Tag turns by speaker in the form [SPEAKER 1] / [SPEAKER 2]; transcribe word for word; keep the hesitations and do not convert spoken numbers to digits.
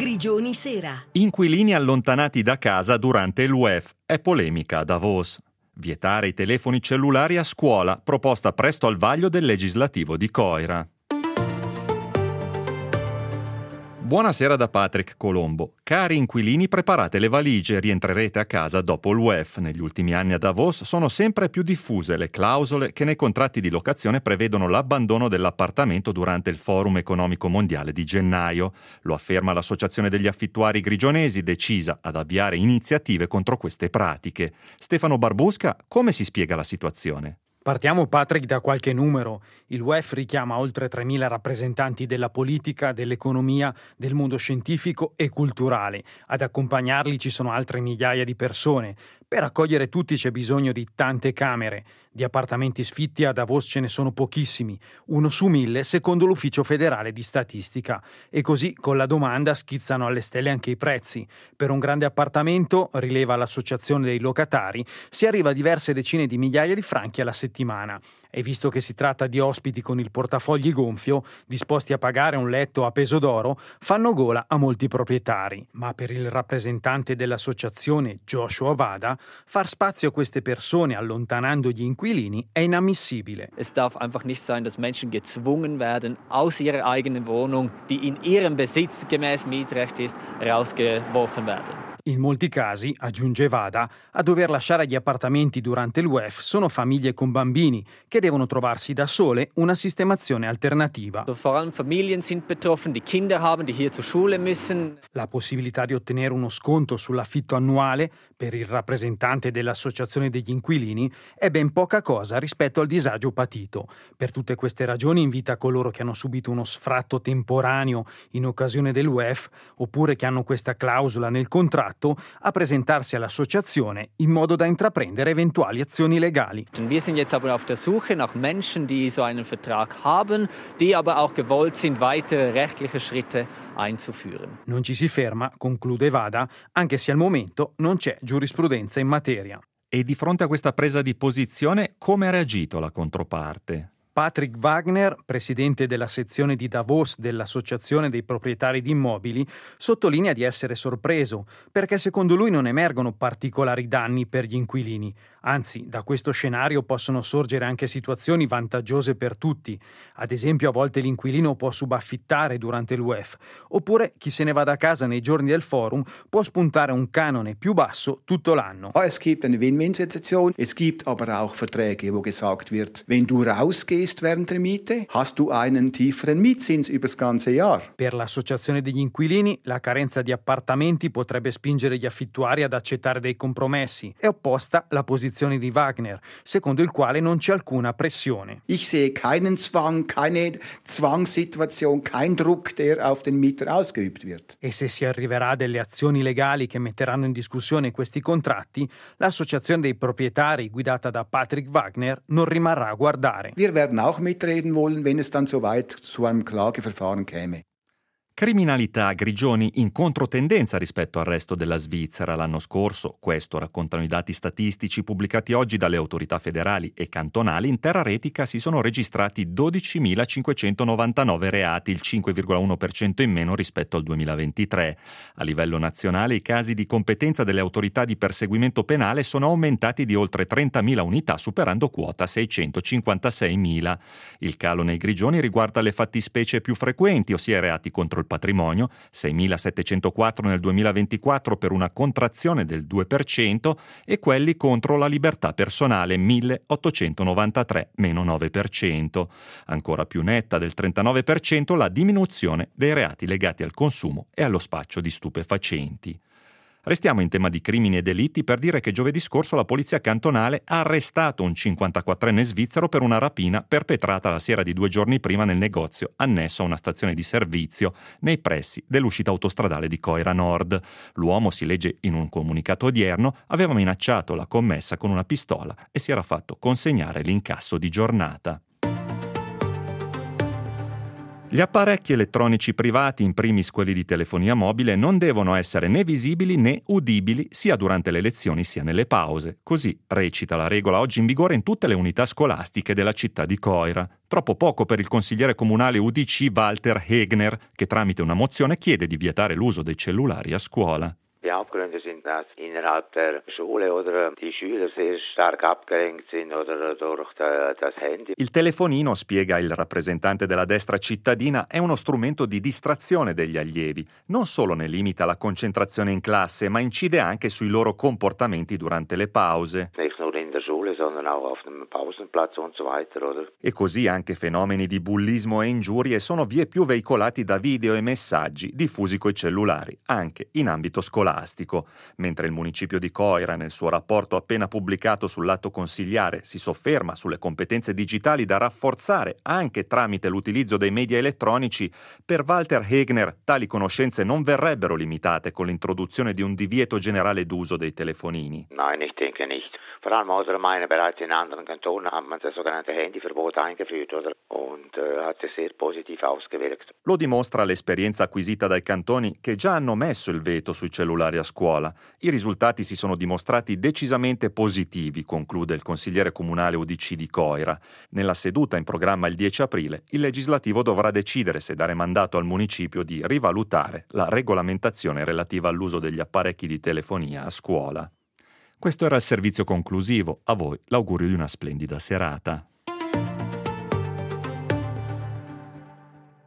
[SPEAKER 1] Grigioni Sera.
[SPEAKER 2] Inquilini allontanati da casa durante il U E F. È polemica a Davos. Vietare i telefoni cellulari a scuola, proposta presto al vaglio del legislativo di Coira. Buonasera da Patrick Colombo. Cari inquilini, preparate le valigie, rientrerete a casa dopo il U E F. Negli ultimi anni a Davos sono sempre più diffuse le clausole che nei contratti di locazione prevedono l'abbandono dell'appartamento durante il Forum Economico Mondiale di gennaio. Lo afferma l'Associazione degli Affittuari Grigionesi, decisa ad avviare iniziative contro queste pratiche. Stefano Barbusca, come si spiega la situazione?
[SPEAKER 3] Partiamo, Patrick, da qualche numero. Il U E F richiama oltre tremila rappresentanti della politica, dell'economia, del mondo scientifico e culturale. Ad accompagnarli ci sono altre migliaia di persone. Per accogliere tutti c'è bisogno di tante camere. Di appartamenti sfitti a Davos ce ne sono pochissimi, uno su mille secondo l'Ufficio Federale di Statistica. E così con la domanda schizzano alle stelle anche i prezzi. Per un grande appartamento, rileva l'Associazione dei Locatari, si arriva a diverse decine di migliaia di franchi alla settimana. E visto che si tratta di ospiti con il portafogli gonfio, disposti a pagare un letto a peso d'oro, fanno gola a molti proprietari. Ma per il rappresentante dell'associazione, Joshua Vada, far spazio a queste persone allontanando gli inquilini è inammissibile.
[SPEAKER 4] Es darf einfach nicht sein, dass Menschen gezwungen werden, aus ihrer eigenen Wohnung, die in ihrem Besitz gemäß Mietrecht ist, rausgeworfen werden.
[SPEAKER 3] In molti casi, aggiunge Vada, a dover lasciare gli appartamenti durante il U E F sono famiglie con bambini che devono trovarsi da sole una sistemazione alternativa.
[SPEAKER 4] Vor allem Familien sind betroffen, die Kinder haben, die hier zur Schule müssen.
[SPEAKER 3] La possibilità di ottenere uno sconto sull'affitto annuale per il rappresentante dell'Associazione degli Inquilini è ben poca cosa rispetto al disagio patito. Per tutte queste ragioni invita coloro che hanno subito uno sfratto temporaneo in occasione del U E F oppure che hanno questa clausola nel contratto a presentarsi all'associazione in modo da intraprendere eventuali azioni legali.
[SPEAKER 4] Wir sind jetzt aber auf der Suche nach Menschen, die so einen Vertrag haben, die aber auch gewollt sind, weitere rechtliche Schritte einzuführen.
[SPEAKER 3] Non ci si ferma, conclude Vada, anche se al momento non c'è giurisprudenza in materia.
[SPEAKER 2] E di fronte a questa presa di posizione, come ha reagito la controparte?
[SPEAKER 3] Patrick Wagner, presidente della sezione di Davos dell'Associazione dei proprietari di immobili, sottolinea di essere sorpreso perché secondo lui non emergono particolari danni per gli inquilini. Anzi, da questo scenario possono sorgere anche situazioni vantaggiose per tutti. Ad esempio, a volte l'inquilino può subaffittare durante l'U E F, oppure chi se ne va da casa nei giorni del forum può spuntare un canone più basso tutto l'anno.
[SPEAKER 5] Es gibt eine Win-Win-Situation. Es gibt aber auch Verträge, wo gesagt wird, wenn du rausgehst während der Miete, hast du einen tieferen Mietzins übers ganze Jahr.
[SPEAKER 3] Per l'Associazione degli Inquilini, la carenza di appartamenti potrebbe spingere gli affittuari ad accettare dei compromessi. È opposta la posizione di Wagner, secondo il quale non c'è alcuna pressione.
[SPEAKER 5] Ich sehe keinen Zwang, keine Zwangssituation, kein Druck, der auf den Mieter ausgeübt wird.
[SPEAKER 3] E se si arriverà a delle azioni legali che metteranno in discussione questi contratti, l'Associazione dei proprietari, guidata da Patrick Wagner, non rimarrà a guardare.
[SPEAKER 5] Wir werden auch mitreden wollen, wenn es dann soweit zu einem Klageverfahren käme.
[SPEAKER 2] Criminalità a Grigioni in controtendenza rispetto al resto della Svizzera. L'anno scorso, questo raccontano i dati statistici pubblicati oggi dalle autorità federali e cantonali, in terra retica si sono registrati dodicimilacinquecentonovantanove reati, il cinque virgola uno per cento in meno rispetto al duemilaventitré. A livello nazionale i casi di competenza delle autorità di perseguimento penale sono aumentati di oltre trentamila unità, superando quota seicentocinquantaseimila. Il calo nei Grigioni riguarda le fattispecie più frequenti, ossia i reati contro il patrimonio, seimilasettecentoquattro nel duemilaventiquattro per una contrazione del due per cento, e quelli contro la libertà personale, milleottocentonovantatré, meno nove per cento. Ancora più netta del trentanove per cento la diminuzione dei reati legati al consumo e allo spaccio di stupefacenti. Restiamo in tema di crimini e delitti per dire che giovedì scorso la polizia cantonale ha arrestato un cinquantaquattrenne svizzero per una rapina perpetrata la sera di due giorni prima nel negozio annesso a una stazione di servizio nei pressi dell'uscita autostradale di Coira Nord. L'uomo, si legge in un comunicato odierno, aveva minacciato la commessa con una pistola e si era fatto consegnare l'incasso di giornata. Gli apparecchi elettronici privati, in primis quelli di telefonia mobile, non devono essere né visibili né udibili sia durante le lezioni sia nelle pause. Così recita la regola oggi in vigore in tutte le unità scolastiche della città di Coira. Troppo poco per il consigliere comunale U D C Walter Hegner, che tramite una mozione chiede di vietare l'uso dei cellulari a scuola.
[SPEAKER 1] Die Hauptgründe sind, dass innerhalb der Schule oder die Schüler sehr stark abgelenkt sind oder durch das Handy.
[SPEAKER 2] Il telefonino, spiega il rappresentante della destra cittadina, è uno strumento di distrazione degli allievi. Non solo ne limita la concentrazione in classe, ma incide anche sui loro comportamenti durante le pause.
[SPEAKER 1] Nicht nur in der Schule, sondern auch auf dem Pausenplatz und so weiter, oder?
[SPEAKER 2] E così anche fenomeni di bullismo e ingiurie sono vie più veicolati da video e messaggi diffusi coi cellulari, anche in ambito scolastico. Mentre il municipio di Coira, nel suo rapporto appena pubblicato sull'atto consigliare, si sofferma sulle competenze digitali da rafforzare anche tramite l'utilizzo dei media elettronici, per Walter Hegner tali conoscenze non verrebbero limitate con l'introduzione di un divieto generale d'uso dei telefonini.
[SPEAKER 1] Nein, ich denke nicht. Vor allem, oder meine, bereits in anderen Kantonen hat man das sogenannte Handyverbot eingeführt, oder? Und äh, hat sich sehr positiv ausgewirkt.
[SPEAKER 2] Lo dimostra l'esperienza acquisita dai cantoni che già hanno messo il veto sui cellulari a scuola. I risultati si sono dimostrati decisamente positivi, conclude il consigliere comunale U D C di Coira. Nella seduta in programma il dieci aprile, il legislativo dovrà decidere se dare mandato al municipio di rivalutare la regolamentazione relativa all'uso degli apparecchi di telefonia a scuola. Questo era il servizio conclusivo. A voi l'augurio di una splendida serata.